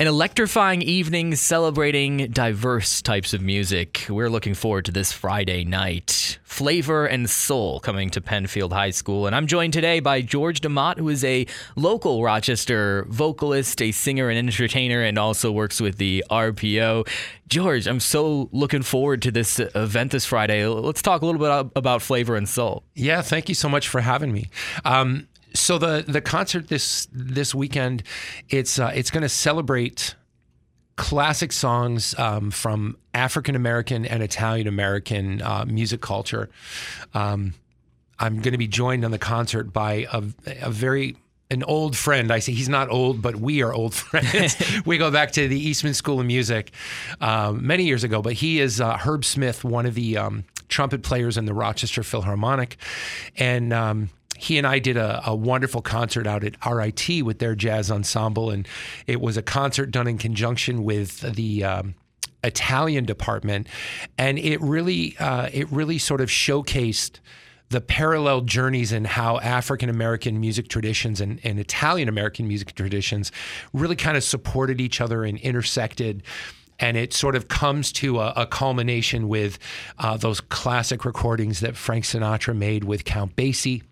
An electrifying evening celebrating diverse types of music. We're looking forward to this Friday night. Flavor and Soul coming to Penfield High School. And I'm joined today by George DeMott, who is a local Rochester vocalist, a singer and entertainer, and also works with the RPO. George, I'm so looking forward to this event this Friday. Let's talk a little bit about Flavor and Soul. Yeah, thank you so much for having me. So the concert this weekend, it's going to celebrate classic songs from African American and Italian American music culture. I'm going to be joined on the concert by an old friend. I say he's not old, but we are old friends. We go back to the Eastman School of Music many years ago. But he is Herb Smith, one of the trumpet players in the Rochester Philharmonic, and he and I did a wonderful concert out at RIT with their jazz ensemble, and it was a concert done in conjunction with the Italian department, and it really sort of showcased the parallel journeys in how African American music traditions and Italian American music traditions really kind of supported each other and intersected. And it sort of comes to a culmination with those classic recordings that Frank Sinatra made with Count Basie.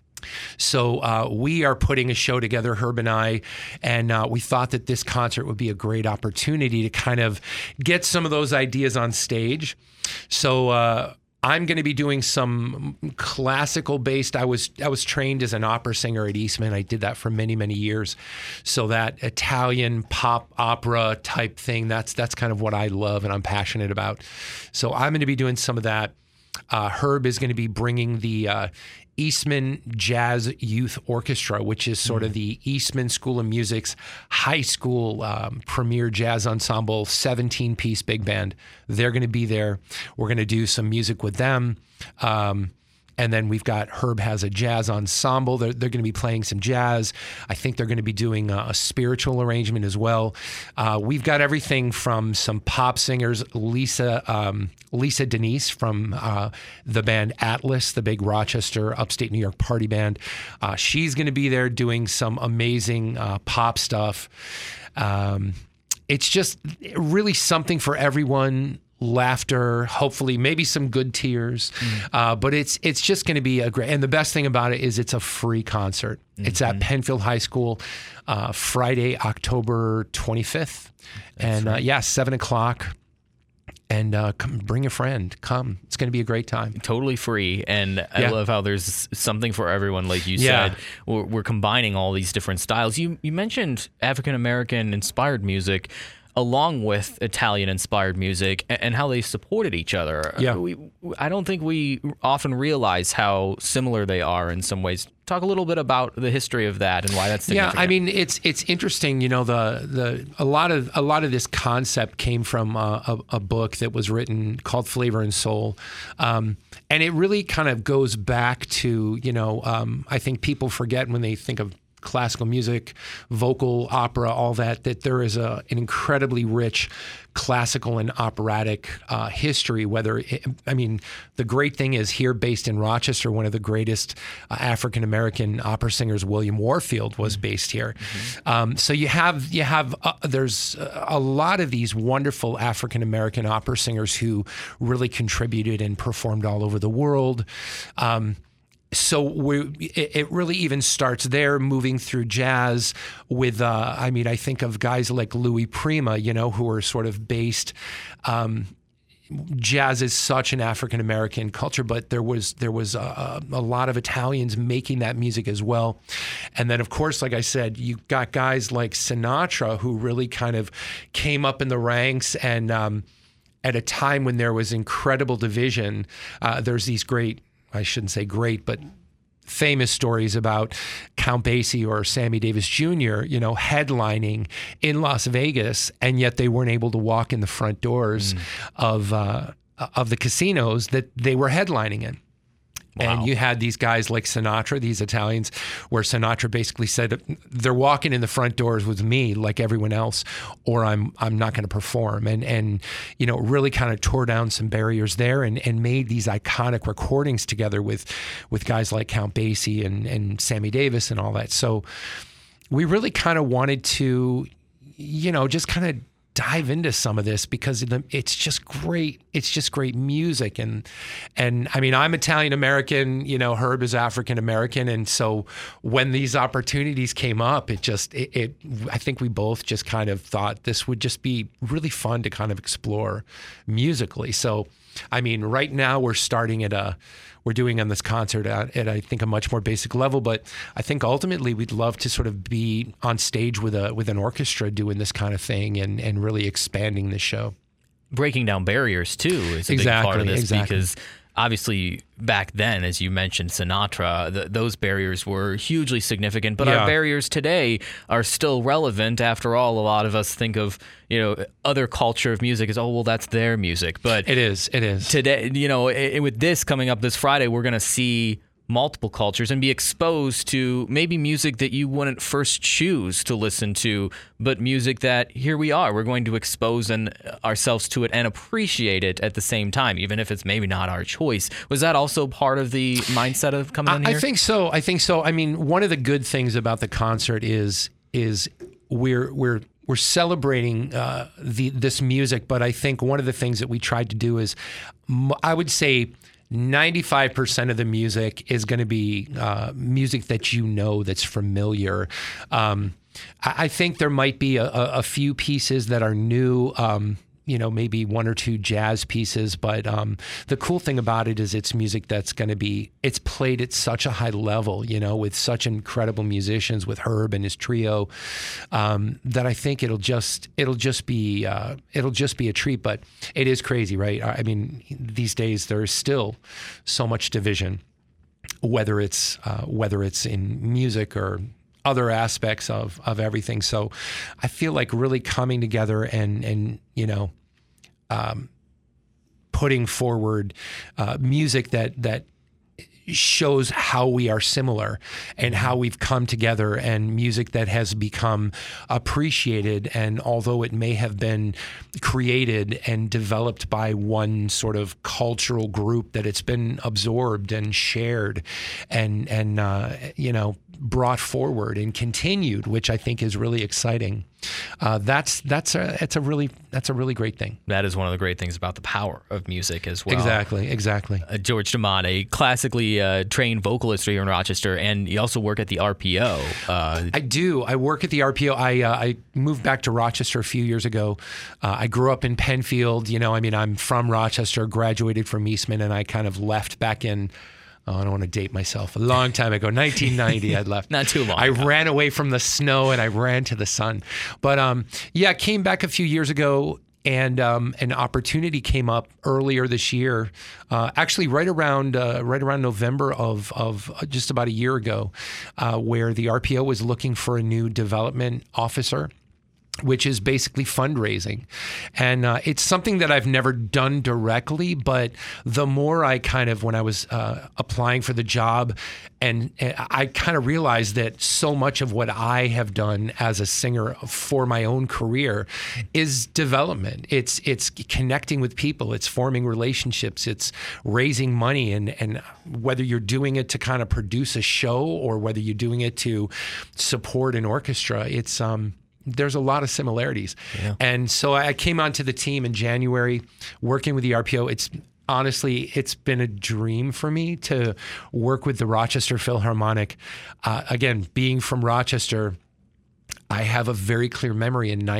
So we are putting a show together, Herb and I, and we thought that this concert would be a great opportunity to kind of get some of those ideas on stage. So I'm going to be doing some classical based. I was trained as an opera singer at Eastman. I did that for many, many years. So that Italian pop opera type thing, that's kind of what I love and I'm passionate about. So I'm going to be doing some of that. Herb is going to be bringing the Eastman Jazz Youth Orchestra, which is sort of the Eastman School of Music's high school premier jazz ensemble, 17-piece big band. They're going to be there. We're going to do some music with them. And then we've got Herb has a jazz ensemble. They're going to be playing some jazz. I think they're going to be doing a spiritual arrangement as well. We've got everything from some pop singers, Lisa Denise from the band Atlas, the big Rochester, upstate New York party band. She's going to be there doing some amazing pop stuff. It's just really something for everyone. Laughter, hopefully, maybe some good tears, but it's just going to be a great. And the best thing about it is it's a free concert. It's at Penfield High School, Friday, October 25th, and right. 7:00. And come, bring a friend. Come. It's going to be a great time. Totally free. And I love how there's something for everyone, like you said. We're combining all these different styles. You mentioned African American inspired music along with Italian-inspired music and how they supported each other. Yeah. I don't think we often realize how similar they are in some ways. Talk a little bit about the history of that and why that's significant. Yeah, I mean, it's interesting. You know, a lot of this concept came from a book that was written called Flavor and Soul, and it really kind of goes back to I think people forget when they think of classical music, vocal, opera, all that there is an incredibly rich classical and operatic history. The great thing is here based in Rochester, one of the greatest African-American opera singers, William Warfield, was based here. So you have there's a lot of these wonderful African-American opera singers who really contributed and performed all over the world. So it really even starts there, moving through jazz with, I think of guys like Louis Prima, who are sort of based. Jazz is such an African-American culture, but there was a lot of Italians making that music as well. And then, of course, like I said, you got guys like Sinatra who really kind of came up in the ranks and at a time when there was incredible division, there's these I shouldn't say great, but famous stories about Count Basie or Sammy Davis Jr., headlining in Las Vegas, and yet they weren't able to walk in the front doors of the casinos that they were headlining in. Wow. And you had these guys like Sinatra, these Italians, where Sinatra basically said, they're walking in the front doors with me like everyone else, or I'm not going to perform. And really kind of tore down some barriers there and made these iconic recordings together with guys like Count Basie and Sammy Davis and all that. So we really kind of wanted to just kind of dive into some of this because it's just great. It's just great music. And I mean, I'm Italian American, Herb is African American. And so when these opportunities came up, I think we both just kind of thought this would just be really fun to kind of explore musically. So, I mean, right now we're starting we're doing on this concert at I think a much more basic level, but I think ultimately we'd love to sort of be on stage with an orchestra doing this kind of thing and really expanding the show. Breaking down barriers too is a big part of this because obviously back then, as you mentioned, Sinatra, those barriers were hugely significant, but our barriers today are still relevant. After all, a lot of us think of, other culture of music as, oh, well, that's their music. But it is. Today, with this coming up this Friday, we're going to see multiple cultures and be exposed to maybe music that you wouldn't first choose to listen to, but music that here we are. We're going to expose ourselves to it and appreciate it at the same time, even if it's maybe not our choice. Was that also part of the mindset of coming in here? I think so. I mean, one of the good things about the concert is we're celebrating this music, but I think one of the things that we tried to do is, I would say, 95% of the music is going to be music that that's familiar. I think there might be a few pieces that are new, maybe one or two jazz pieces. But the cool thing about it is it's music that's going to be, it's played at such a high level, with such incredible musicians, with Herb and his trio, that I think it'll just be a treat. But it is crazy, right? I mean, these days there's still so much division, whether it's in music or other aspects of everything. So I feel like really coming together and putting forward music that shows how we are similar and how we've come together, and music that has become appreciated. And although it may have been created and developed by one sort of cultural group, that it's been absorbed and shared and brought forward and continued, which I think is really exciting. That's a really great thing. That is one of the great things about the power of music as well. Exactly. George DeMott, a classically trained vocalist here in Rochester, and you also work at the RPO. I do. I work at the RPO. I moved back to Rochester a few years ago. I grew up in Penfield. I'm from Rochester, graduated from Eastman, and I kind of left back in, I don't want to date myself, a long time ago, 1990 I'd left. Not too long I ago. Ran away from the snow and I ran to the sun. But came back a few years ago, and an opportunity came up earlier this year, actually right around November of just about a year ago, where the RPO was looking for a new development officer, which is basically fundraising. And it's something that I've never done directly, but the more I when I was applying for the job, and I kind of realized that so much of what I have done as a singer for my own career is development. It's connecting with people, it's forming relationships, it's raising money, and whether you're doing it to kind of produce a show or whether you're doing it to support an orchestra, there's a lot of similarities. Yeah. And so I came onto the team in January working with the RPO. It's been a dream for me to work with the Rochester Philharmonic. Again, being from Rochester, I have a very clear memory in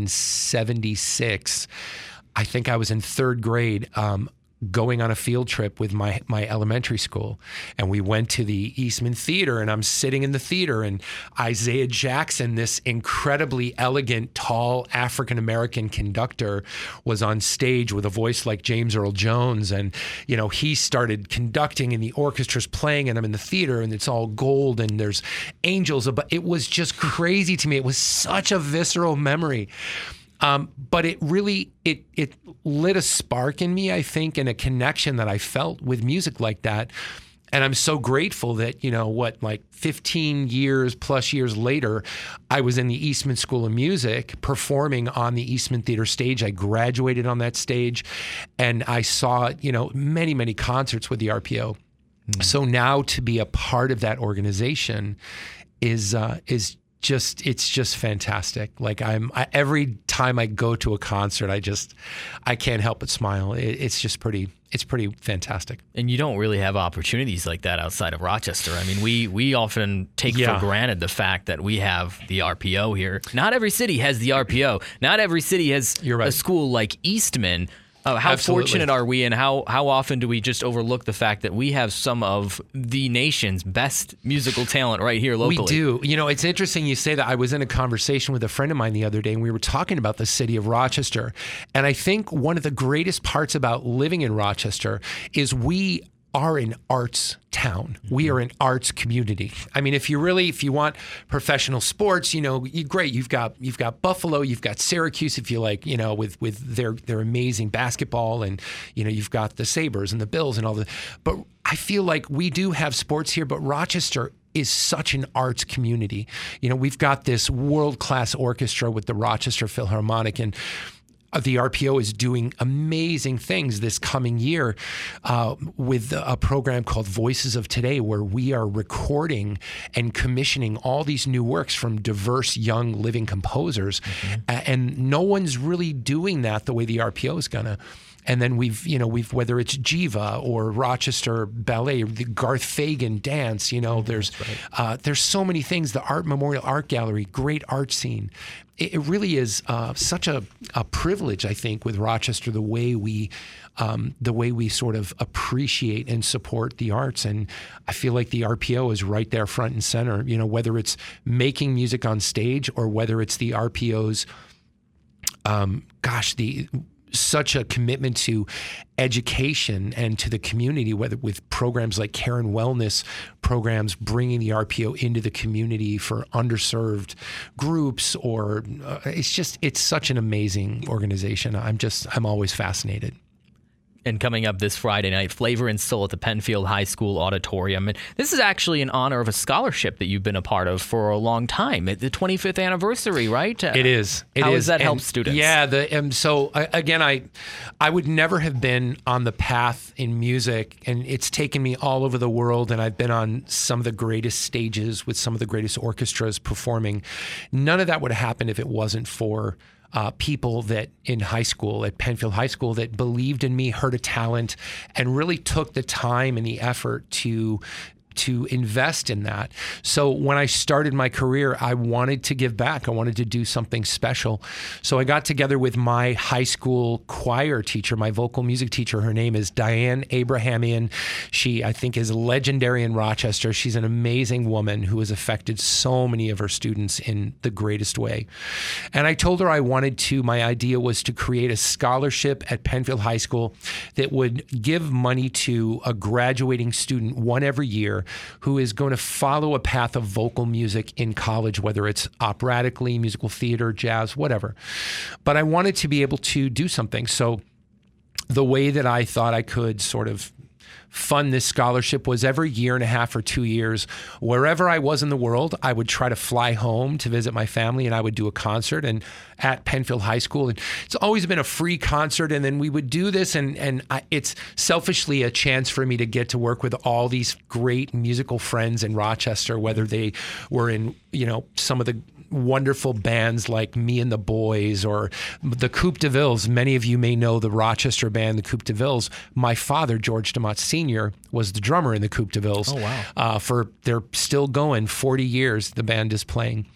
1976. I think I was in third grade, going on a field trip with my elementary school, and we went to the Eastman Theater, and I'm sitting in the theater, and Isaiah Jackson, this incredibly elegant, tall African-American conductor, was on stage with a voice like James Earl Jones, and he started conducting and the orchestra's playing, and I'm in the theater, and it's all gold and there's angels. But it was just crazy to me. It was such a visceral memory. But it really, it lit a spark in me, I think, and a connection that I felt with music like that. And I'm so grateful that, 15 plus years later, I was in the Eastman School of Music performing on the Eastman Theater stage. I graduated on that stage, and I saw, many, many concerts with the RPO. So now to be a part of that organization is it's just fantastic. Like every time I go to a concert, I can't help but smile. It's pretty fantastic. And you don't really have opportunities like that outside of Rochester. I mean, we often take for granted the fact that we have the RPO here. Not every city has the RPO. Not every city has a school like Eastman. How Absolutely. Fortunate are we, and how often do we just overlook the fact that we have some of the nation's best musical talent right here locally? We do. You know, it's interesting you say that. I was in a conversation with a friend of mine the other day, and we were talking about the city of Rochester. And I think one of the greatest parts about living in Rochester is we are an arts town. We are an arts community. I mean, if you want professional sports, great. You've got Buffalo, you've got Syracuse, if you like, with their amazing basketball, and you've got the Sabres and the Bills and all the. But I feel like we do have sports here, but Rochester is such an arts community. We've got this world-class orchestra with the Rochester Philharmonic, and the RPO is doing amazing things this coming year with a program called Voices of Today, where we are recording and commissioning all these new works from diverse young living composers. Mm-hmm. And no one's really doing that the way the RPO is gonna. And then we've whether it's Jiva or Rochester Ballet, the Garth Fagan dance, there's so many things. The Memorial Art Gallery, great art scene. It really is such a privilege, I think, with Rochester, the way we sort of appreciate and support the arts. And I feel like the RPO is right there front and center, whether it's making music on stage or whether it's the RPO's, such a commitment to education and to the community, whether with programs like Care and Wellness programs, bringing the RPO into the community for underserved groups, or it's such an amazing organization. I'm always fascinated. And coming up this Friday night, Flavor and Soul at the Penfield High School Auditorium. And this is actually in honor of a scholarship that you've been a part of for a long time. At the 25th anniversary, right? It is. How does that help students? Yeah. So again, I would never have been on the path in music, and it's taken me all over the world, and I've been on some of the greatest stages with some of the greatest orchestras performing. None of that would have happened if it wasn't for people that in high school, at Penfield High School, that believed in me, heard a talent, and really took the time and the effort to invest in that. So when I started my career, I wanted to give back. I wanted to do something special. So I got together with my high school choir teacher, my vocal music teacher. Her name is Diane Abrahamian. She, I think, is legendary in Rochester. She's an amazing woman who has affected so many of her students in the greatest way. And I told her my idea was to create a scholarship at Penfield High School that would give money to a graduating student, one every year, who is going to follow a path of vocal music in college, whether it's operatically, musical theater, jazz, whatever. But I wanted to be able to do something. So the way that I thought I could sort of fund this scholarship was every year and a half or 2 years, wherever I was in the world, I would try to fly home to visit my family, and I would do a concert at Penfield High School. And it's always been a free concert. And then we would do this, and it's selfishly a chance for me to get to work with all these great musical friends in Rochester, whether they were in, some of the wonderful bands like Me and the Boys or the Coupe de Villes. Many of you may know the Rochester band, the Coupe de Villes. My father, George DeMott Sr., was the drummer in the Coupe de Villes. Oh, wow. They're still going, 40 years the band is playing.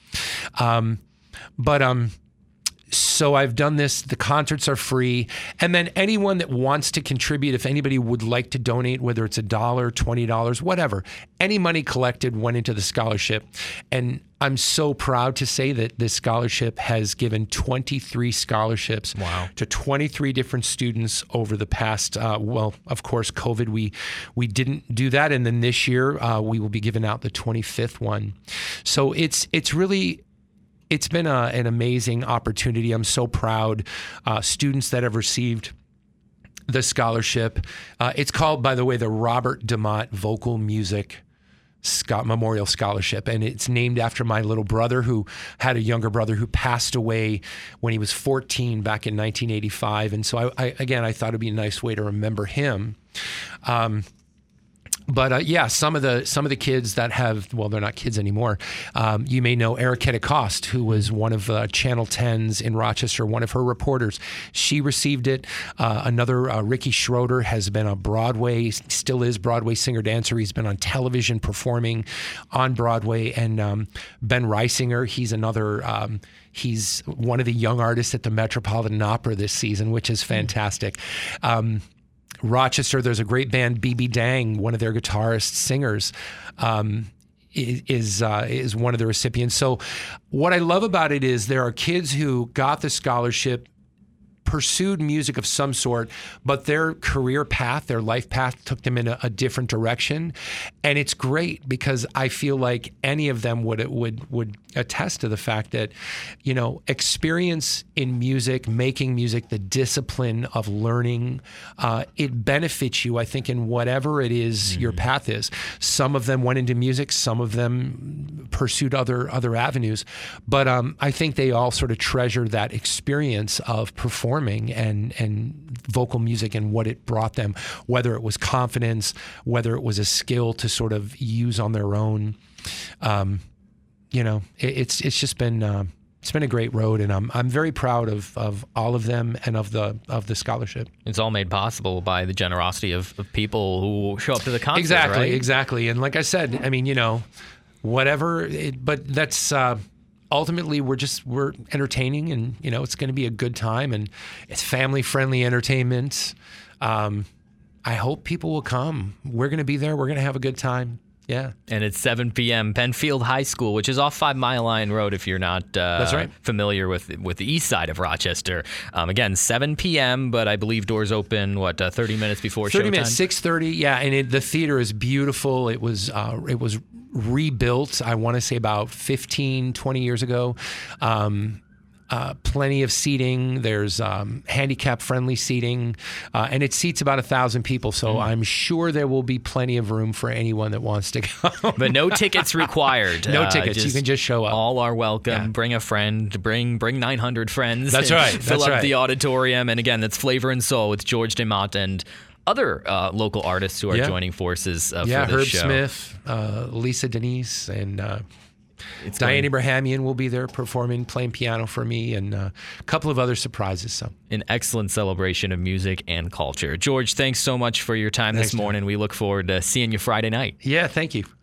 So I've done this. The concerts are free. And then anyone that wants to contribute, if anybody would like to donate, whether it's $1, $20, whatever, any money collected went into the scholarship. And I'm so proud to say that this scholarship has given 23 scholarships to 23 different students over the past, of course, COVID, we didn't do that. And then this year, we will be giving out the 25th one. So it's been an amazing opportunity. I'm so proud. Students that have received the scholarship. It's called, by the way, the Robert DeMott Vocal Music Memorial Scholarship, and it's named after my little brother, who had a younger brother who passed away when he was 14 back in 1985. And so I thought it'd be a nice way to remember him. But yeah, some of the kids that have, well, they're not kids anymore. You may know Eriquetta Cost, who was one of Channel 10's in Rochester, one of her reporters. She received it. Another, Ricky Schroeder, has been on Broadway, still is Broadway singer-dancer. He's been on television performing on Broadway. And Ben Reisinger, he's another, he's one of the young artists at the Metropolitan Opera this season, which is fantastic. Rochester, there's a great band, BB Dang, one of their guitarists, singers, is one of the recipients. So what I love about it is there are kids who got the scholarship, pursued music of some sort, but their career path, their life path took them in a different direction. And it's great because I feel like any of them would attest to the fact that, you know, experience in music, making music, the discipline of learning, it benefits you, I think, in whatever it is your path is. Some of them went into music, some of them pursued other avenues, but I think they all sort of treasure that experience of performing and vocal music and what it brought them, whether it was confidence, whether it was a skill to sort of use on their own. You know, it's just been it's been a great road, and I'm very proud of all of them and of the scholarship. It's all made possible by the generosity of people who show up to the concert. Exactly, right? Exactly. And like I said, I mean, you know, whatever. But that's. Ultimately, we're entertaining, and you know it's going to be a good time, and it's family-friendly entertainment. I hope people will come. We're going to be there. We're going to have a good time. Yeah. And it's 7 p.m. Penfield High School, which is off 5 Mile Line Road if you're not That's right. familiar with the east side of Rochester. Again, 7 p.m., but I believe doors open, 30 minutes before showtime? 30 minutes, 6:30, yeah. And the theater is beautiful. It was rebuilt, I want to say about 15, 20 years ago. Plenty of seating. There's handicap-friendly seating, and it seats about 1,000 people. So I'm sure there will be plenty of room for anyone that wants to come. But no tickets required. No tickets. You can just show up. All are welcome. Yeah. Bring a friend. Bring 900 friends. That's right. Fill up the auditorium. And again, that's Flavor and Soul with George DeMott and other local artists who are joining forces for this Herb show. Smith, Lisa Denise, and Diane Abrahamian will be there performing, playing piano for me, and a couple of other surprises. So an excellent celebration of music and culture. George, thanks so much for your time this morning. We look forward to seeing you Friday night. Yeah, thank you.